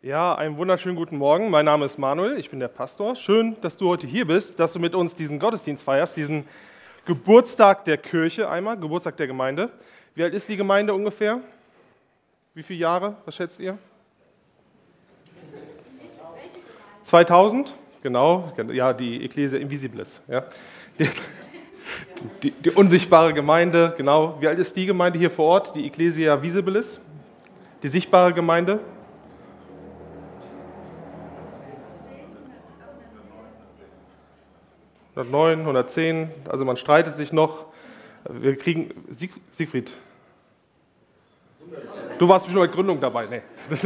Ja, einen wunderschönen guten Morgen. Mein Name ist Manuel, ich bin der Pastor. Schön, dass du heute hier bist, dass du mit uns diesen Gottesdienst feierst, diesen Geburtstag der Kirche einmal, Geburtstag der Gemeinde. Wie alt ist die Gemeinde ungefähr? Wie viele Jahre? Was schätzt ihr? 2000? Genau, ja, die Ecclesia Invisibilis. Ja. Die unsichtbare Gemeinde, genau. Wie alt ist die Gemeinde hier vor Ort? Die Ecclesia Visibilis? Die sichtbare Gemeinde? 109, 110, also man streitet sich noch. Wir kriegen, Siegfried, du warst bestimmt bei der Gründung dabei, nee.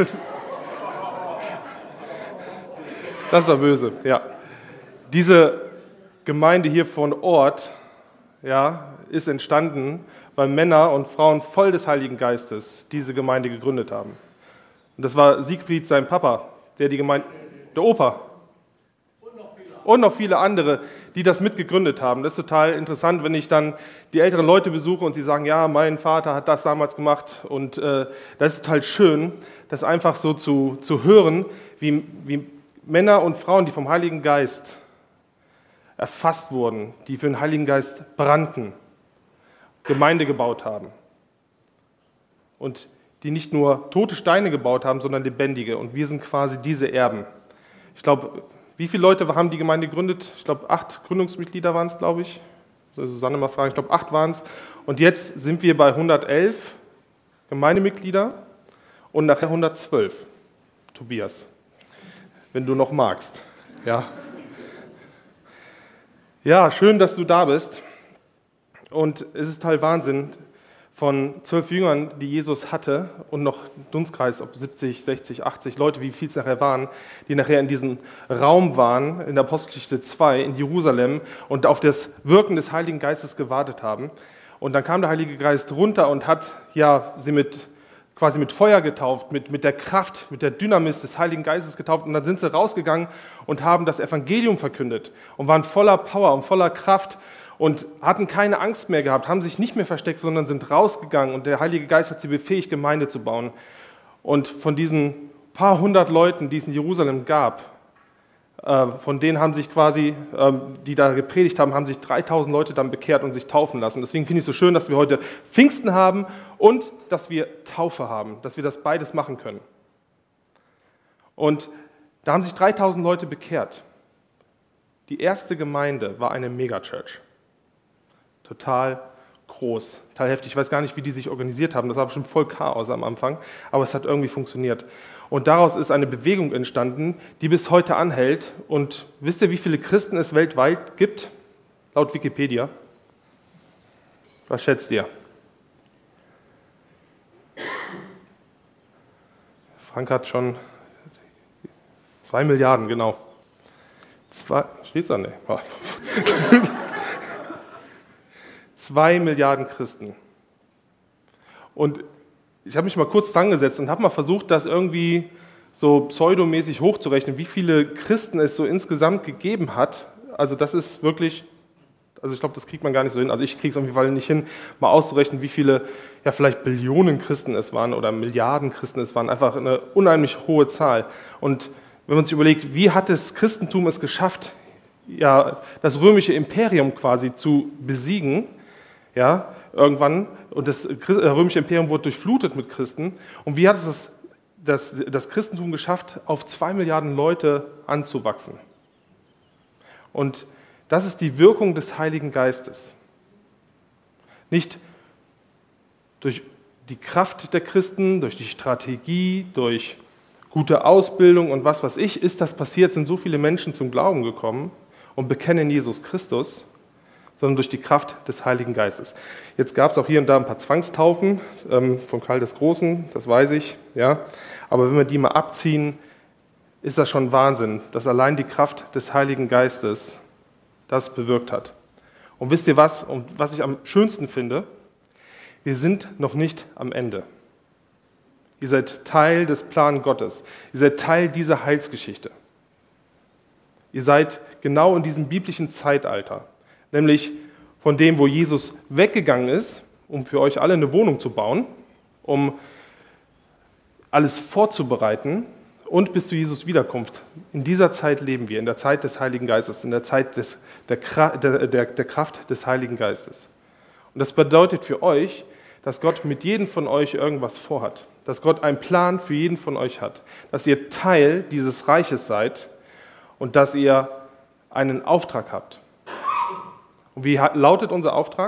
Das war böse, ja. Diese Gemeinde hier von Ort, ja, ist entstanden, weil Männer und Frauen voll des Heiligen Geistes diese Gemeinde gegründet haben. Und das war Siegfried, sein Papa, der die Gemeinde, der Opa. Und noch viele andere, die das mitgegründet haben. Das ist total interessant, wenn ich dann die älteren Leute besuche und sie sagen, ja, mein Vater hat das damals gemacht. Und das ist total schön, das einfach so zu hören, wie Männer und Frauen, die vom Heiligen Geist erfasst wurden, die für den Heiligen Geist brannten, Gemeinde gebaut haben. Und die nicht nur tote Steine gebaut haben, sondern lebendige. Und wir sind quasi diese Erben. Ich glaube, wie viele Leute haben die Gemeinde gegründet? Ich glaube, 8 Gründungsmitglieder waren es, glaube ich. Soll Susanne mal fragen, ich glaube, 8 waren es. Und jetzt sind wir bei 111 Gemeindemitglieder und nachher 112. Tobias, wenn du noch magst. Ja, schön, dass du da bist. Und es ist total Wahnsinn, von 12 Jüngern, die Jesus hatte, und noch Dunstkreis, ob 70, 60, 80 Leute, wie viel es nachher waren, die nachher in diesem Raum waren, in der Apostelgeschichte 2 in Jerusalem und auf das Wirken des Heiligen Geistes gewartet haben. Und dann kam der Heilige Geist runter und hat sie quasi mit Feuer getauft, mit der Kraft, mit der Dynamis des Heiligen Geistes getauft. Und dann sind sie rausgegangen und haben das Evangelium verkündet und waren voller Power und voller Kraft und hatten keine Angst mehr gehabt, haben sich nicht mehr versteckt, sondern sind rausgegangen und der Heilige Geist hat sie befähigt, Gemeinde zu bauen. Und von diesen paar hundert Leuten, die es in Jerusalem gab, von denen haben sich quasi, die da gepredigt haben, haben sich 3000 Leute dann bekehrt und sich taufen lassen. Deswegen finde ich es so schön, dass wir heute Pfingsten haben und dass wir Taufe haben, dass wir das beides machen können. Und da haben sich 3000 Leute bekehrt. Die erste Gemeinde war eine Megachurch. Total groß, total heftig. Ich weiß gar nicht, wie die sich organisiert haben. Das war bestimmt voll Chaos am Anfang, aber es hat irgendwie funktioniert. Und daraus ist eine Bewegung entstanden, die bis heute anhält. Und wisst ihr, wie viele Christen es weltweit gibt? Laut Wikipedia. Was schätzt ihr? Frank hat schon 2 Milliarden, genau. Steht's da? Nee. 2 Milliarden Christen. Und ich habe mich mal kurz dran gesetzt und habe mal versucht, das irgendwie so pseudomäßig hochzurechnen, wie viele Christen es so insgesamt gegeben hat. Also das ist wirklich, ich glaube, das kriegt man gar nicht so hin. Also ich kriege es auf jeden Fall nicht hin, mal auszurechnen, wie viele, vielleicht Billionen Christen es waren oder Milliarden Christen es waren. Einfach eine unheimlich hohe Zahl. Und wenn man sich überlegt, wie hat das Christentum es geschafft, das römische Imperium quasi zu besiegen, irgendwann, und das römische Imperium wurde durchflutet mit Christen. Und wie hat es das Christentum geschafft, auf 2 Milliarden Leute anzuwachsen? Und das ist die Wirkung des Heiligen Geistes. Nicht durch die Kraft der Christen, durch die Strategie, durch gute Ausbildung und was weiß ich, ist das passiert, sind so viele Menschen zum Glauben gekommen und bekennen Jesus Christus, sondern durch die Kraft des Heiligen Geistes. Jetzt gab es auch hier und da ein paar Zwangstaufen von Karl des Großen, das weiß ich, aber wenn wir die mal abziehen, ist das schon Wahnsinn, dass allein die Kraft des Heiligen Geistes das bewirkt hat. Und wisst ihr was, und was ich am schönsten finde? Wir sind noch nicht am Ende. Ihr seid Teil des Plans Gottes. Ihr seid Teil dieser Heilsgeschichte. Ihr seid genau in diesem biblischen Zeitalter, nämlich von dem, wo Jesus weggegangen ist, um für euch alle eine Wohnung zu bauen, um alles vorzubereiten, und bis zu Jesus Wiederkunft. In dieser Zeit leben wir, in der Zeit des Heiligen Geistes, in der Zeit der Kraft des Heiligen Geistes. Und das bedeutet für euch, dass Gott mit jedem von euch irgendwas vorhat, dass Gott einen Plan für jeden von euch hat, dass ihr Teil dieses Reiches seid und dass ihr einen Auftrag habt. Und wie lautet unser Auftrag?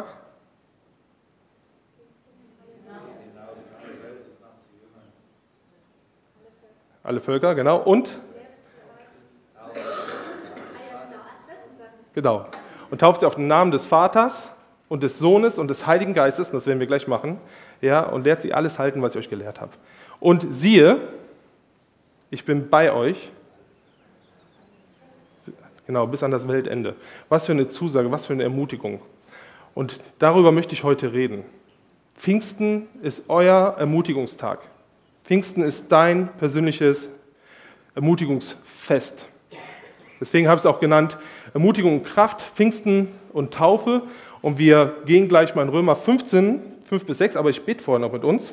Alle Völker, genau. Und? Genau. Und tauft sie auf den Namen des Vaters und des Sohnes und des Heiligen Geistes, und das werden wir gleich machen, ja, und lehrt sie alles halten, was ich euch gelehrt habe. Und siehe, ich bin bei euch, genau, bis an das Weltende. Was für eine Zusage, was für eine Ermutigung. Und darüber möchte ich heute reden. Pfingsten ist euer Ermutigungstag. Pfingsten ist dein persönliches Ermutigungsfest. Deswegen habe ich es auch genannt, Ermutigung und Kraft, Pfingsten und Taufe. Und wir gehen gleich mal in Römer 15, 5 bis 6, aber ich bete vorher noch mit uns.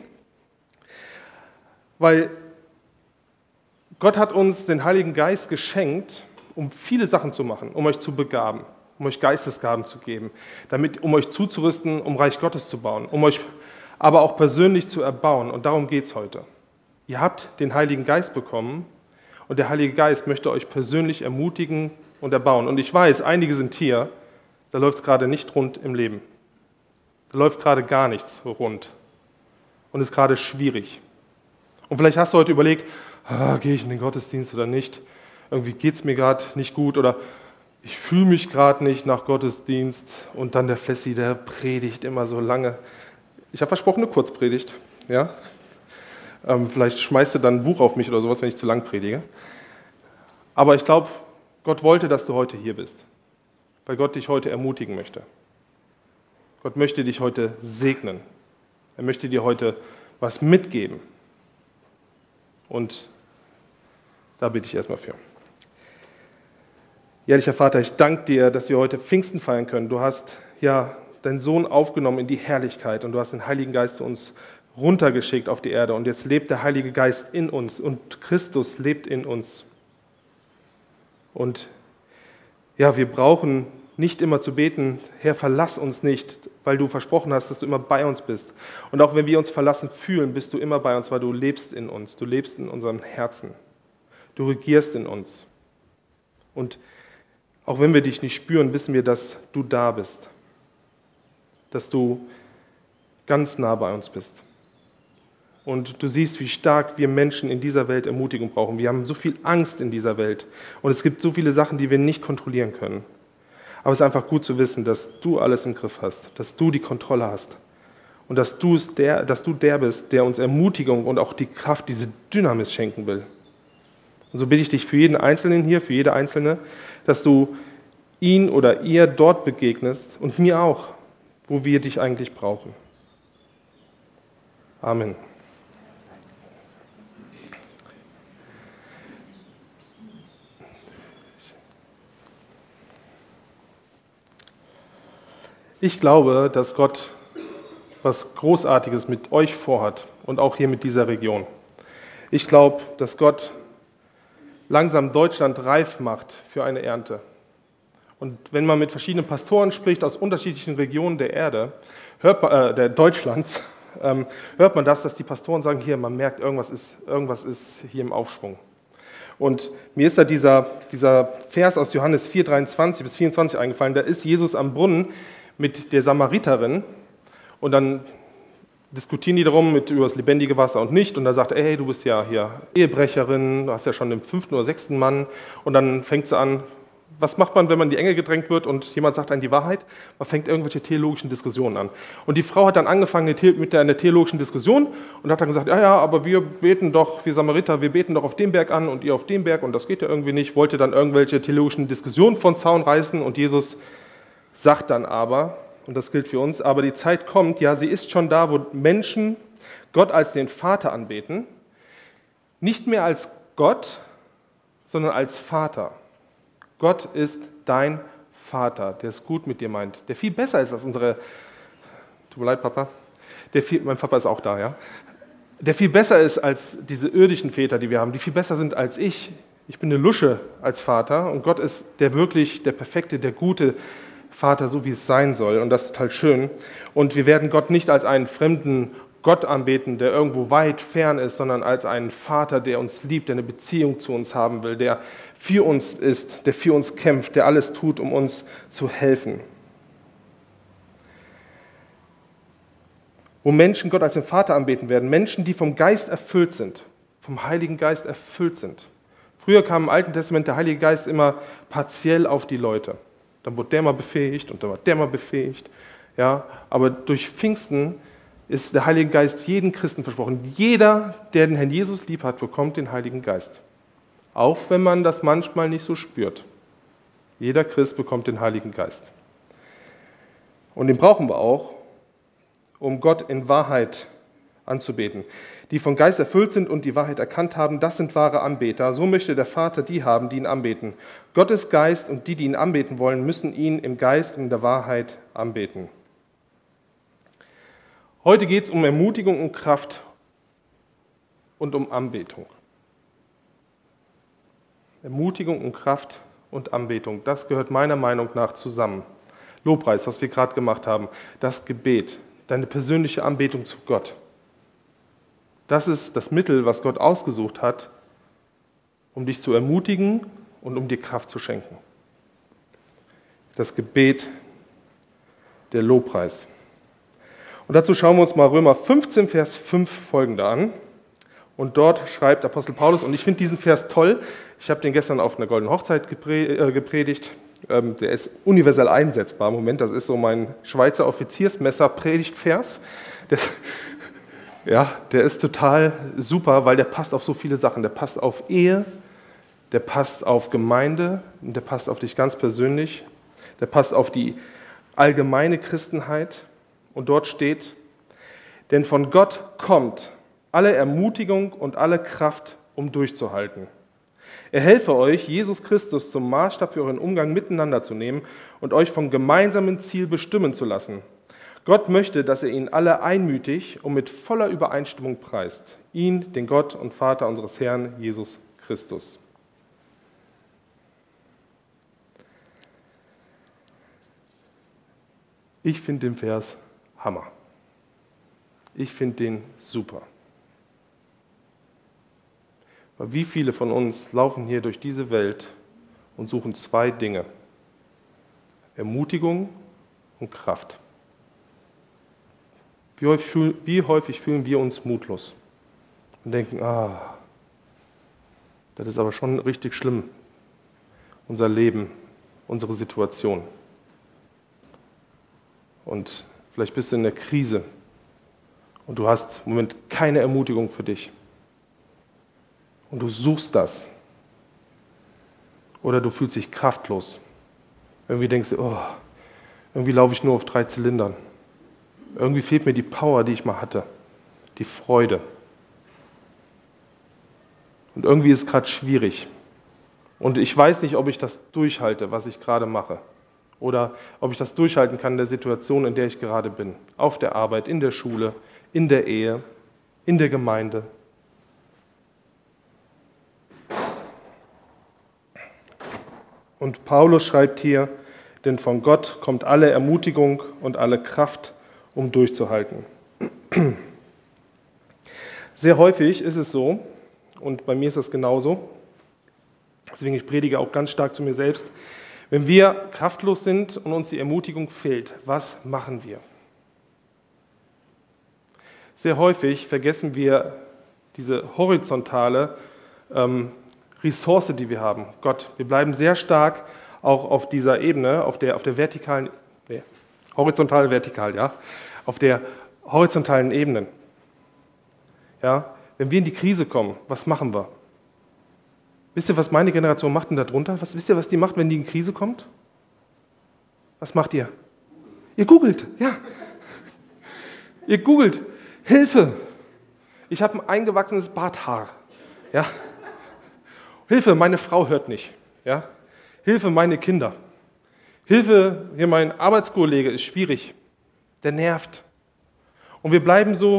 Weil Gott hat uns den Heiligen Geist geschenkt, um viele Sachen zu machen, um euch zu begaben, um euch Geistesgaben zu geben, um euch zuzurüsten, um Reich Gottes zu bauen, um euch aber auch persönlich zu erbauen. Und darum geht es heute. Ihr habt den Heiligen Geist bekommen und der Heilige Geist möchte euch persönlich ermutigen und erbauen. Und ich weiß, einige sind hier, da läuft es gerade nicht rund im Leben. Da läuft gerade gar nichts rund und ist gerade schwierig. Und vielleicht hast du heute überlegt, gehe ich in den Gottesdienst oder nicht? Irgendwie geht es mir gerade nicht gut oder ich fühle mich gerade nicht nach Gottesdienst. Und dann der Flessi, der predigt immer so lange. Ich habe versprochen, eine Kurzpredigt. Ja? Vielleicht schmeißt du dann ein Buch auf mich oder sowas, wenn ich zu lang predige. Aber ich glaube, Gott wollte, dass du heute hier bist, weil Gott dich heute ermutigen möchte. Gott möchte dich heute segnen. Er möchte dir heute was mitgeben. Und da bitte ich erstmal für. Ehrlicher Vater, ich danke dir, dass wir heute Pfingsten feiern können. Du hast ja deinen Sohn aufgenommen in die Herrlichkeit und du hast den Heiligen Geist zu uns runtergeschickt auf die Erde. Und jetzt lebt der Heilige Geist in uns und Christus lebt in uns. Und ja, wir brauchen nicht immer zu beten, Herr, verlass uns nicht, weil du versprochen hast, dass du immer bei uns bist. Und auch wenn wir uns verlassen fühlen, bist du immer bei uns, weil du lebst in uns, du lebst in unserem Herzen. Du regierst in uns. Und auch wenn wir dich nicht spüren, wissen wir, dass du da bist. Dass du ganz nah bei uns bist. Und du siehst, wie stark wir Menschen in dieser Welt Ermutigung brauchen. Wir haben so viel Angst in dieser Welt. Und es gibt so viele Sachen, die wir nicht kontrollieren können. Aber es ist einfach gut zu wissen, dass du alles im Griff hast, dass du die Kontrolle hast. Und dass du der bist, der uns Ermutigung und auch die Kraft, diese Dynamis schenken will. Und so bitte ich dich für jeden Einzelnen hier, für jede Einzelne, dass du ihn oder ihr dort begegnest und mir auch, wo wir dich eigentlich brauchen. Amen. Ich glaube, dass Gott was Großartiges mit euch vorhat und auch hier mit dieser Region. Ich glaube, dass Gott langsam Deutschland reif macht für eine Ernte. Und wenn man mit verschiedenen Pastoren spricht aus unterschiedlichen Regionen der Erde, Deutschlands, hört man das, dass die Pastoren sagen, hier, man merkt, irgendwas ist hier im Aufschwung. Und mir ist da dieser Vers aus Johannes 4, 23 bis 24 eingefallen, da ist Jesus am Brunnen mit der Samariterin und dann diskutieren die darum über das lebendige Wasser und nicht. Und dann sagt er, hey, du bist ja hier Ehebrecherin, du hast ja schon den 5. oder 6. Mann. Und dann fängt sie an, was macht man, wenn man in die Enge gedrängt wird und jemand sagt einem die Wahrheit? Man fängt irgendwelche theologischen Diskussionen an. Und die Frau hat dann angefangen mit einer theologischen Diskussion und hat dann gesagt, ja, aber wir Samariter, wir beten doch auf dem Berg an und ihr auf dem Berg und das geht ja irgendwie nicht. Wollte dann irgendwelche theologischen Diskussionen von Zaun reißen und Jesus sagt dann aber, und das gilt für uns, aber die Zeit kommt, ja, sie ist schon da, wo Menschen Gott als den Vater anbeten, nicht mehr als Gott, sondern als Vater. Gott ist dein Vater, der es gut mit dir meint, der viel besser ist als unsere, tut mir leid, Papa, mein Papa ist auch da, ja, der viel besser ist als diese irdischen Väter, die wir haben, die viel besser sind als ich. Ich bin eine Lusche als Vater und Gott ist der perfekte, der gute Vater, so wie es sein soll. Und das ist total schön. Und wir werden Gott nicht als einen fremden Gott anbeten, der irgendwo weit fern ist, sondern als einen Vater, der uns liebt, der eine Beziehung zu uns haben will, der für uns ist, der für uns kämpft, der alles tut, um uns zu helfen. Wo Menschen Gott als den Vater anbeten werden, Menschen, die vom Geist erfüllt sind, vom Heiligen Geist erfüllt sind. Früher kam im Alten Testament der Heilige Geist immer partiell auf die Leute. Dann wurde der mal befähigt und dann war der mal befähigt. Ja, aber durch Pfingsten ist der Heilige Geist jedem Christen versprochen. Jeder, der den Herrn Jesus lieb hat, bekommt den Heiligen Geist. Auch wenn man das manchmal nicht so spürt. Jeder Christ bekommt den Heiligen Geist. Und den brauchen wir auch, um Gott in Wahrheit anzubeten. Die von Geist erfüllt sind und die Wahrheit erkannt haben, das sind wahre Anbeter. So möchte der Vater die haben, die ihn anbeten. Gott ist Geist und die ihn anbeten wollen, müssen ihn im Geist und in der Wahrheit anbeten. Heute geht es um Ermutigung und Kraft und um Anbetung. Ermutigung und Kraft und Anbetung, das gehört meiner Meinung nach zusammen. Lobpreis, was wir gerade gemacht haben, das Gebet, deine persönliche Anbetung zu Gott. Das ist das Mittel, was Gott ausgesucht hat, um dich zu ermutigen und um dir Kraft zu schenken. Das Gebet, der Lobpreis. Und dazu schauen wir uns mal Römer 15, Vers 5 folgende an. Und dort schreibt Apostel Paulus, und ich finde diesen Vers toll, ich habe den gestern auf einer Goldenen Hochzeit gepredigt, der ist universell einsetzbar im Moment, das ist so mein Schweizer Offiziersmesser-Predigtvers. Der ist total super, weil der passt auf so viele Sachen. Der passt auf Ehe, der passt auf Gemeinde, der passt auf dich ganz persönlich, der passt auf die allgemeine Christenheit. Und dort steht, denn von Gott kommt alle Ermutigung und alle Kraft, um durchzuhalten. Er helfe euch, Jesus Christus zum Maßstab für euren Umgang miteinander zu nehmen und euch vom gemeinsamen Ziel bestimmen zu lassen. Gott möchte, dass ihr ihn alle einmütig und mit voller Übereinstimmung preist. Ihn, den Gott und Vater unseres Herrn Jesus Christus. Ich finde den Vers Hammer. Ich finde den super. Weil wie viele von uns laufen hier durch diese Welt und suchen zwei Dinge: Ermutigung und Kraft. Wie häufig fühlen wir uns mutlos und denken, das ist aber schon richtig schlimm, unser Leben, unsere Situation. Und vielleicht bist du in der Krise und du hast im Moment keine Ermutigung für dich. Und du suchst das. Oder du fühlst dich kraftlos. Irgendwie denkst du, irgendwie laufe ich nur auf 3 Zylindern. Irgendwie fehlt mir die Power, die ich mal hatte. Die Freude. Und irgendwie ist es gerade schwierig. Und ich weiß nicht, ob ich das durchhalte, was ich gerade mache. Oder ob ich das durchhalten kann in der Situation, in der ich gerade bin. Auf der Arbeit, in der Schule, in der Ehe, in der Gemeinde. Und Paulus schreibt hier, denn von Gott kommt alle Ermutigung und alle Kraft, um durchzuhalten. Sehr häufig ist es so, und bei mir ist das genauso, deswegen ich predige auch ganz stark zu mir selbst, wenn wir kraftlos sind und uns die Ermutigung fehlt, was machen wir? Sehr häufig vergessen wir diese horizontale Ressource, die wir haben. Gott, wir bleiben sehr stark auch auf dieser Ebene, auf der vertikalen, horizontal, vertikal, ja, auf der horizontalen Ebene. Ja, wenn wir in die Krise kommen, was machen wir? Wisst ihr, was meine Generation macht denn da drunter? Wisst ihr, was die macht, wenn die in Krise kommt? Was macht ihr? Ihr googelt, ja. Ihr googelt, Hilfe! Ich habe ein eingewachsenes Barthaar. Ja. Hilfe, meine Frau hört nicht. Ja. Hilfe, meine Kinder. Hilfe, hier mein Arbeitskollege ist schwierig. Der nervt. Und wir bleiben so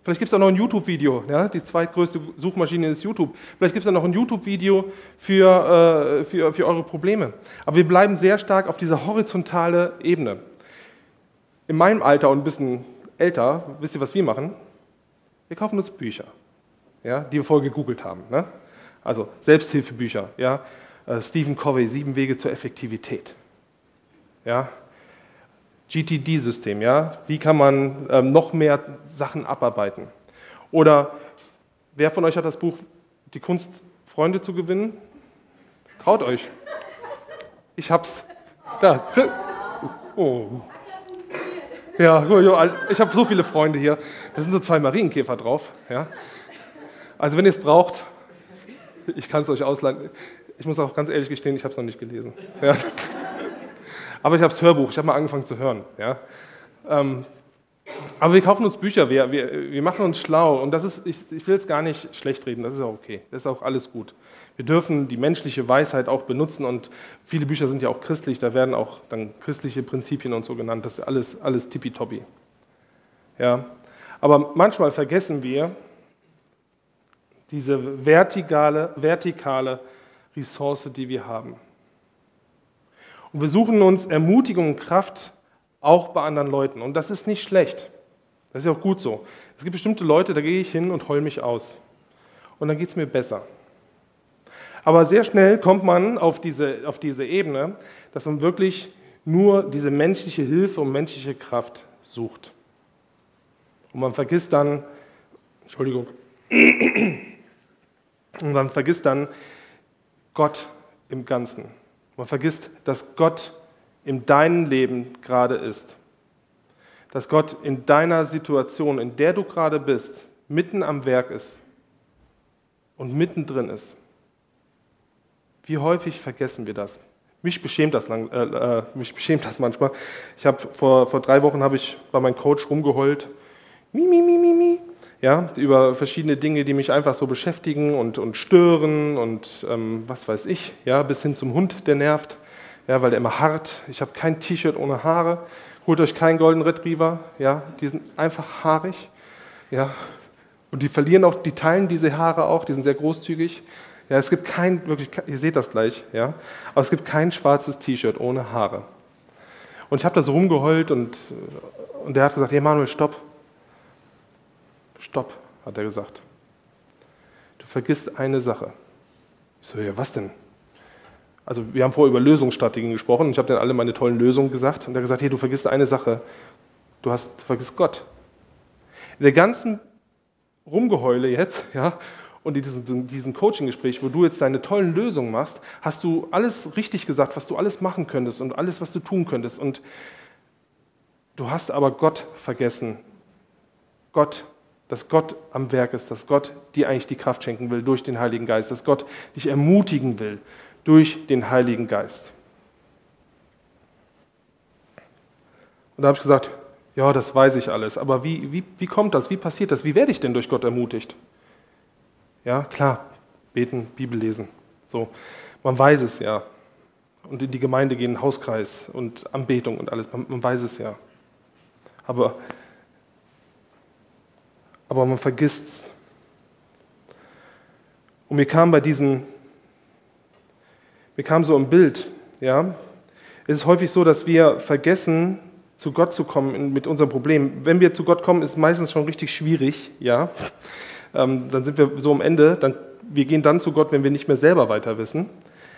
Vielleicht gibt es auch noch ein YouTube-Video. Ja? Die zweitgrößte Suchmaschine ist YouTube. Vielleicht gibt es auch noch ein YouTube-Video für eure Probleme. Aber wir bleiben sehr stark auf dieser horizontalen Ebene. In meinem Alter und ein bisschen älter, wisst ihr, was wir machen? Wir kaufen uns Bücher, ja, die wir vorher gegoogelt haben. Ne? Also Selbsthilfebücher, ja? Stephen Covey, 7 Wege zur Effektivität. Ja? GTD-System, ja? Wie kann man noch mehr Sachen abarbeiten? Oder wer von euch hat das Buch Die Kunst, Freunde zu gewinnen? Traut euch. Ich hab's. Da. Oh. Ja, ich habe so viele Freunde hier. Da sind so 2 Marienkäfer drauf. Ja? Also wenn ihr es braucht, ich kann es euch ausleihen. Ich muss auch ganz ehrlich gestehen, ich habe es noch nicht gelesen. Ja? Aber ich habe das Hörbuch, ich habe mal angefangen zu hören. Ja? Aber wir kaufen uns Bücher, wir machen uns schlau. Und das ist, ich will jetzt gar nicht schlecht reden, das ist auch okay. Das ist auch alles gut. Wir dürfen die menschliche Weisheit auch benutzen und viele Bücher sind ja auch christlich, da werden auch dann christliche Prinzipien und so genannt. Das ist alles tippitoppi. Ja? Aber manchmal vergessen wir diese vertikale Ressource, die wir haben. Und wir suchen uns Ermutigung und Kraft auch bei anderen Leuten. Und das ist nicht schlecht. Das ist ja auch gut so. Es gibt bestimmte Leute, da gehe ich hin und heule mich aus. Und dann geht es mir besser. Aber sehr schnell kommt man auf diese Ebene, dass man wirklich nur diese menschliche Hilfe und menschliche Kraft sucht. Und man vergisst dann, Gott im Ganzen. Man vergisst, dass Gott in deinem Leben gerade ist. Dass Gott in deiner Situation, in der du gerade bist, mitten am Werk ist und mittendrin ist. Wie häufig vergessen wir das? Mich beschämt das manchmal. Ich habe vor 3 Wochen bei meinem Coach rumgeheult, ja, über verschiedene Dinge, die mich einfach so beschäftigen und stören und was weiß ich, ja, bis hin zum Hund, der nervt, ja, weil der immer harrt. Ich habe kein T-Shirt ohne Haare. Holt euch keinen Golden Retriever, ja, die sind einfach haarig, ja, und die teilen diese Haare auch, die sind sehr großzügig. Ja, es gibt ihr seht das gleich, ja, aber es gibt kein schwarzes T-Shirt ohne Haare. Und ich habe da so rumgeheult und der hat gesagt, hey Manuel, stopp. Stopp, hat er gesagt. Du vergisst eine Sache. Ich so, ja, was denn? Also wir haben vorher über Lösungsstrategien gesprochen und ich habe dann alle meine tollen Lösungen gesagt und er hat gesagt, hey, du vergisst eine Sache. Du vergisst Gott. In der ganzen Rumgeheule jetzt, ja, und in diesem Coaching-Gespräch, wo du jetzt deine tollen Lösungen machst, hast du alles richtig gesagt, was du alles machen könntest und alles, was du tun könntest. Und du hast aber Gott vergessen. Dass Gott am Werk ist, dass Gott dir eigentlich die Kraft schenken will durch den Heiligen Geist, dass Gott dich ermutigen will durch den Heiligen Geist. Und da habe ich gesagt, ja, das weiß ich alles, aber wie kommt das, wie passiert das, wie werde ich denn durch Gott ermutigt? Ja, klar, beten, Bibel lesen, so, man weiß es ja. Und in die Gemeinde gehen, Hauskreis und Anbetung und alles, man weiß es ja. Aber man vergisst es. Und mir kam so ein Bild, ja. Es ist häufig so, dass wir vergessen, zu Gott zu kommen mit unserem Problem. Wenn wir zu Gott kommen, ist es meistens schon richtig schwierig, ja. Dann sind wir so am Ende, wir gehen dann zu Gott, wenn wir nicht mehr selber weiter wissen.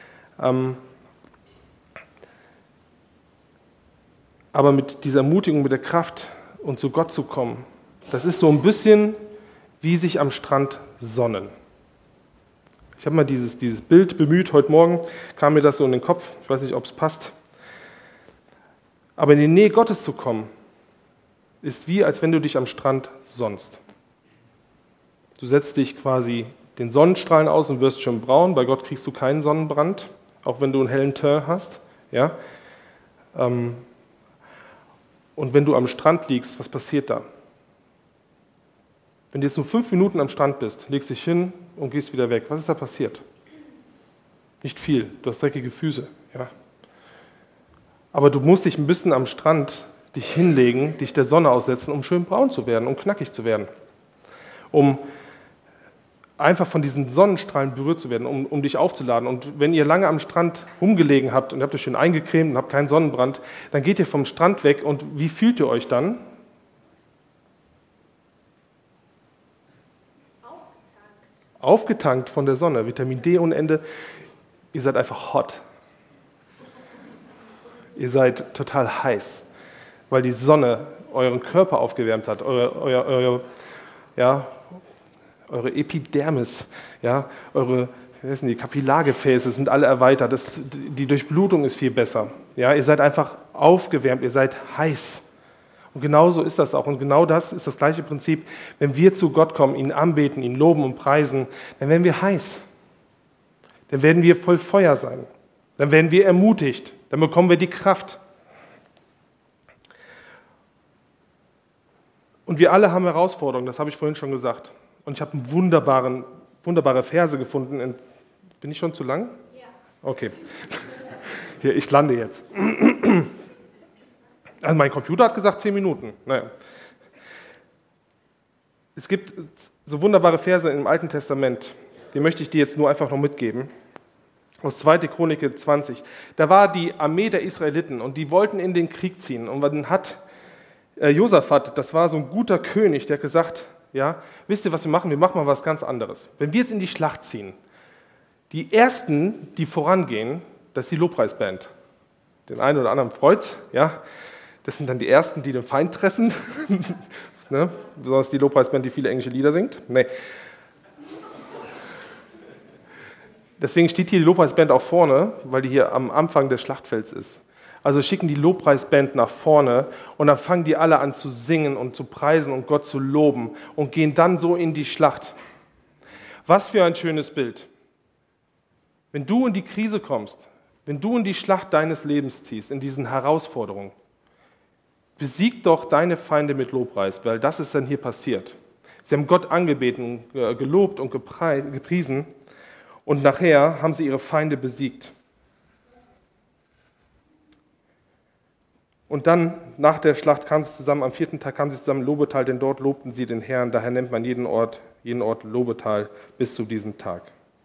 Aber mit dieser Ermutigung, mit der Kraft und zu Gott zu kommen, das ist so ein bisschen wie sich am Strand sonnen. Ich habe mal dieses Bild bemüht, heute Morgen kam mir das so in den Kopf, ich weiß nicht, ob es passt. Aber in die Nähe Gottes zu kommen, ist wie, als wenn du dich am Strand sonnst. Du setzt dich quasi den Sonnenstrahlen aus und wirst schon braun, bei Gott kriegst du keinen Sonnenbrand, auch wenn du einen hellen Teint hast. Ja? Und wenn du am Strand liegst, was passiert da? Wenn du jetzt nur 5 Minuten am Strand bist, legst dich hin und gehst wieder weg, was ist da passiert? Nicht viel, du hast dreckige Füße. Ja. Aber du musst dich ein bisschen am Strand dich hinlegen, dich der Sonne aussetzen, um schön braun zu werden, um knackig zu werden. um einfach von diesen Sonnenstrahlen berührt zu werden, um dich aufzuladen. Und wenn ihr lange am Strand rumgelegen habt und habt euch schön eingecremt und habt keinen Sonnenbrand, dann geht ihr vom Strand weg und wie fühlt ihr euch dann? Aufgetankt von der Sonne, Vitamin D ohne Ende. Ihr seid einfach hot. Ihr seid total heiß, weil die Sonne euren Körper aufgewärmt hat, eure Epidermis, ja, die Kapillargefäße sind alle erweitert, die Durchblutung ist viel besser. Ja, ihr seid einfach aufgewärmt, ihr seid heiß. Und genauso ist das auch. Und genau das ist das gleiche Prinzip. Wenn wir zu Gott kommen, ihn anbeten, ihn loben und preisen, dann werden wir heiß. Dann werden wir voll Feuer sein. Dann werden wir ermutigt. Dann bekommen wir die Kraft. Und wir alle haben Herausforderungen, das habe ich vorhin schon gesagt. Und ich habe wunderbare Verse gefunden. Bin ich schon zu lang? Ja. Okay. Hier, ich lande jetzt. Also mein Computer hat gesagt 10 Minuten. Naja. Es gibt so wunderbare Verse im Alten Testament, die möchte ich dir jetzt nur einfach noch mitgeben. Aus 2. Chronik 20. Da war die Armee der Israeliten und die wollten in den Krieg ziehen. Und dann hat Josaphat, das war so ein guter König, der hat gesagt, ja, wisst ihr, was wir machen? Wir machen mal was ganz anderes. Wenn wir jetzt in die Schlacht ziehen, die Ersten, die vorangehen, das ist die Lobpreisband. Den einen oder anderen freut's, ja. Das sind dann die Ersten, die den Feind treffen. Ne? Besonders die Lobpreisband, die viele englische Lieder singt. Nee. Deswegen steht hier die Lobpreisband auch vorne, weil die hier am Anfang des Schlachtfelds ist. Also schicken die Lobpreisband nach vorne und dann fangen die alle an zu singen und zu preisen und Gott zu loben und gehen dann so in die Schlacht. Was für ein schönes Bild. Wenn du in die Krise kommst, wenn du in die Schlacht deines Lebens ziehst, in diesen Herausforderungen, besieg doch deine Feinde mit Lobpreis, weil das ist dann hier passiert. Sie haben Gott angebeten, gelobt und gepriesen und nachher haben sie ihre Feinde besiegt. Und dann, nach der Schlacht kamen sie zusammen, am 4. Tag kamen sie zusammen in Lobetal, denn dort lobten sie den Herrn, daher nennt man jeden Ort Lobetal bis zu diesem Tag.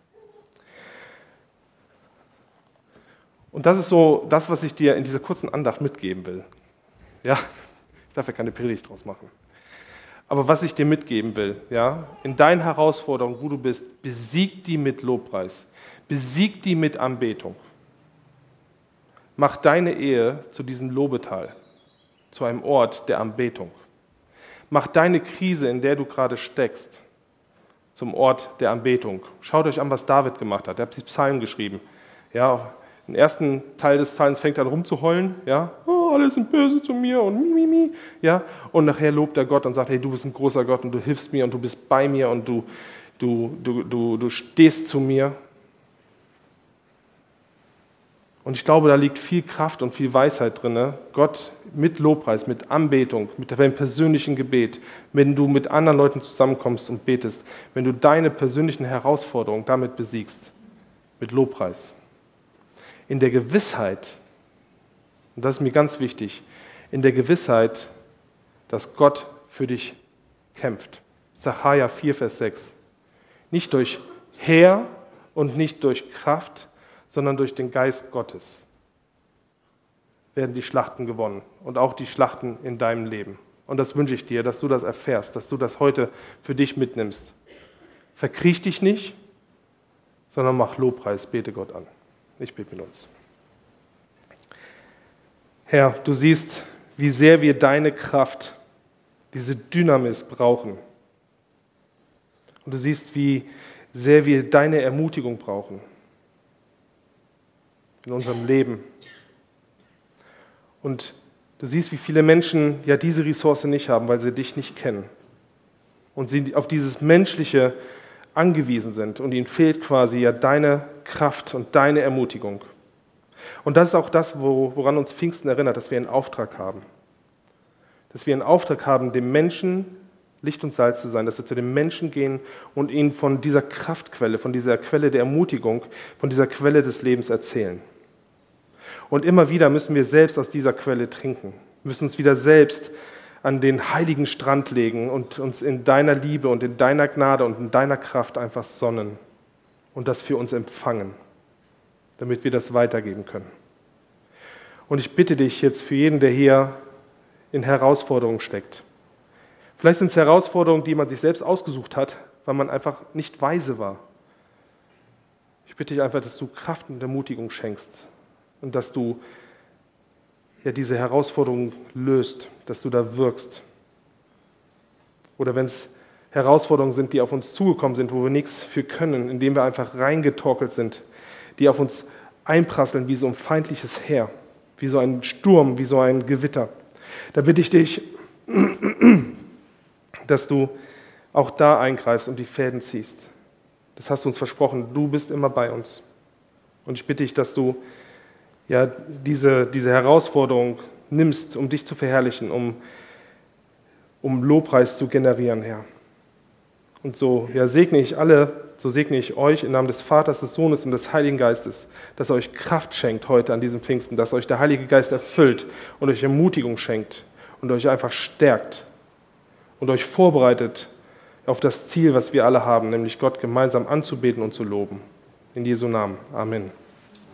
Und das ist so das, was ich dir in dieser kurzen Andacht mitgeben will. Ja, ich darf ja keine Predigt draus machen. Aber was ich dir mitgeben will, ja, in deinen Herausforderungen, wo du bist, besieg die mit Lobpreis, besieg die mit Anbetung. Mach deine Ehe zu diesem Lobetal, zu einem Ort der Anbetung. Mach deine Krise, in der du gerade steckst, zum Ort der Anbetung. Schaut euch an, was David gemacht hat. Er hat die Psalmen geschrieben. Ja, im ersten Teil des Psalms fängt er an rumzuheulen. Ja, oh, alle sind böse zu mir und mi. Ja, und nachher lobt er Gott und sagt, hey, du bist ein großer Gott und du hilfst mir und du bist bei mir und du stehst zu mir. Und ich glaube, da liegt viel Kraft und viel Weisheit drin. Gott mit Lobpreis, mit Anbetung, mit deinem persönlichen Gebet, wenn du mit anderen Leuten zusammenkommst und betest, wenn du deine persönlichen Herausforderungen damit besiegst, mit Lobpreis. In der Gewissheit, und das ist mir ganz wichtig, in der Gewissheit, dass Gott für dich kämpft. Sacharja 4, Vers 6. Nicht durch Heer und nicht durch Kraft, sondern durch den Geist Gottes werden die Schlachten gewonnen und auch die Schlachten in deinem Leben. Und das wünsche ich dir, dass du das erfährst, dass du das heute für dich mitnimmst. Verkriech dich nicht, sondern mach Lobpreis, bete Gott an. Ich bete mit uns. Herr, du siehst, wie sehr wir deine Kraft, diese Dynamis brauchen. Und du siehst, wie sehr wir deine Ermutigung brauchen in unserem Leben. Und du siehst, wie viele Menschen ja diese Ressource nicht haben, weil sie dich nicht kennen. Und sie auf dieses Menschliche angewiesen sind. Und ihnen fehlt quasi ja deine Kraft und deine Ermutigung. Und das ist auch das, woran uns Pfingsten erinnert, dass wir einen Auftrag haben. Dass wir einen Auftrag haben, dem Menschen Licht und Salz zu sein, dass wir zu den Menschen gehen und ihnen von dieser Kraftquelle, von dieser Quelle der Ermutigung, von dieser Quelle des Lebens erzählen. Und immer wieder müssen wir selbst aus dieser Quelle trinken, müssen uns wieder selbst an den heiligen Strand legen und uns in deiner Liebe und in deiner Gnade und in deiner Kraft einfach sonnen und das für uns empfangen, damit wir das weitergeben können. Und ich bitte dich jetzt für jeden, der hier in Herausforderungen steckt. Vielleicht sind es Herausforderungen, die man sich selbst ausgesucht hat, weil man einfach nicht weise war. Ich bitte dich einfach, dass du Kraft und Ermutigung schenkst und dass du diese Herausforderungen löst, dass du da wirkst. Oder wenn es Herausforderungen sind, die auf uns zugekommen sind, wo wir nichts für können, indem wir einfach reingetorkelt sind, die auf uns einprasseln wie so ein feindliches Heer, wie so ein Sturm, wie so ein Gewitter. Da bitte ich dich, dass du auch da eingreifst und die Fäden ziehst. Das hast du uns versprochen, du bist immer bei uns. Und ich bitte dich, dass du diese Herausforderung nimmst, um dich zu verherrlichen, um Lobpreis zu generieren, Herr. Und so segne ich alle, so segne ich euch im Namen des Vaters, des Sohnes und des Heiligen Geistes, dass er euch Kraft schenkt heute an diesem Pfingsten, dass euch der Heilige Geist erfüllt und euch Ermutigung schenkt und euch einfach stärkt und euch vorbereitet auf das Ziel, was wir alle haben, nämlich Gott gemeinsam anzubeten und zu loben. In Jesu Namen. Amen.